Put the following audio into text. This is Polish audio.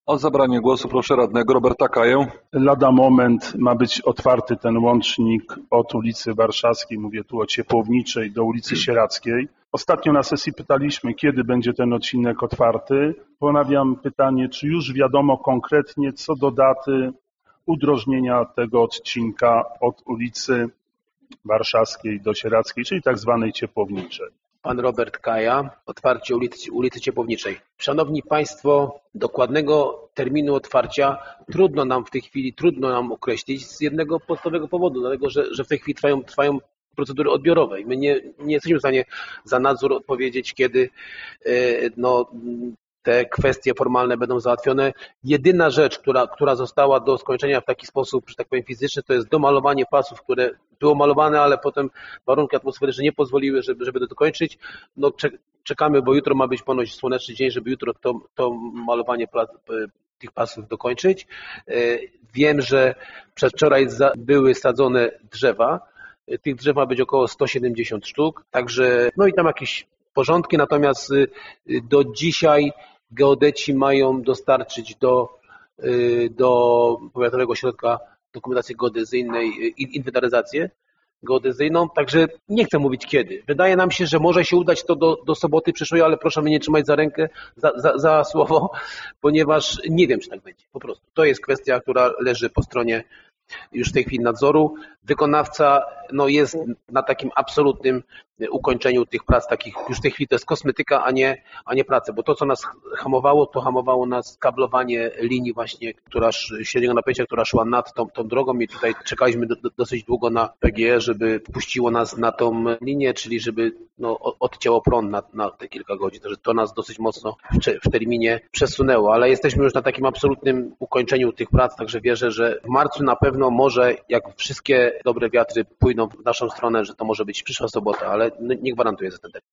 O zabranie głosu proszę radnego Roberta Kaję. Lada moment ma być otwarty ten łącznik od ulicy Warszawskiej, mówię tu o Ciepłowniczej, do ulicy Sieradzkiej. Ostatnio na sesji pytaliśmy, kiedy będzie ten odcinek otwarty. Ponawiam pytanie, czy już wiadomo konkretnie co do daty udrożnienia tego odcinka od ulicy Warszawskiej do Sieradzkiej, czyli tak zwanej Ciepłowniczej. Pan Robert Kaja, otwarcie ulicy Ciepłowniczej. Szanowni Państwo, dokładnego terminu otwarcia trudno nam w tej chwili określić z jednego podstawowego powodu, dlatego że w tej chwili trwają procedury odbiorowe i my nie jesteśmy w stanie za nadzór odpowiedzieć, kiedy te kwestie formalne będą załatwione. Jedyna rzecz, która została do skończenia w taki sposób, że tak powiem fizyczny, to jest domalowanie pasów, które było malowane, ale potem warunki atmosferyczne nie pozwoliły, żeby to dokończyć. Czekamy, bo jutro ma być ponoć słoneczny dzień, żeby jutro to malowanie tych pasów dokończyć. Wiem, że przedwczoraj były sadzone drzewa. Tych drzew ma być około 170 sztuk, także i tam jakieś porządki, natomiast do dzisiaj geodeci mają dostarczyć do Powiatowego Ośrodka Dokumentacji Geodezyjnej inwentaryzację geodezyjną, także nie chcę mówić kiedy. Wydaje nam się, że może się udać to do soboty przyszłej, ale proszę mnie nie trzymać za rękę, za słowo, ponieważ nie wiem, czy tak będzie. Po prostu. To jest kwestia, która leży po stronie już w tej chwili nadzoru. Wykonawca jest na takim absolutnym ukończeniu tych prac, takich już w tej chwili to jest kosmetyka, a nie prace, bo to co nas hamowało nas kablowanie linii właśnie, średniego napięcia, która szła nad tą drogą i tutaj czekaliśmy dosyć długo na PGE, żeby puściło nas na tą linię, czyli żeby odcięło prąd na te kilka godzin. Także to nas dosyć mocno w terminie przesunęło, ale jesteśmy już na takim absolutnym ukończeniu tych prac, także wierzę, że w marcu na pewno może, jak wszystkie dobre wiatry pójdą w naszą stronę, że to może być przyszła sobota, ale nie gwarantuję za ten termin.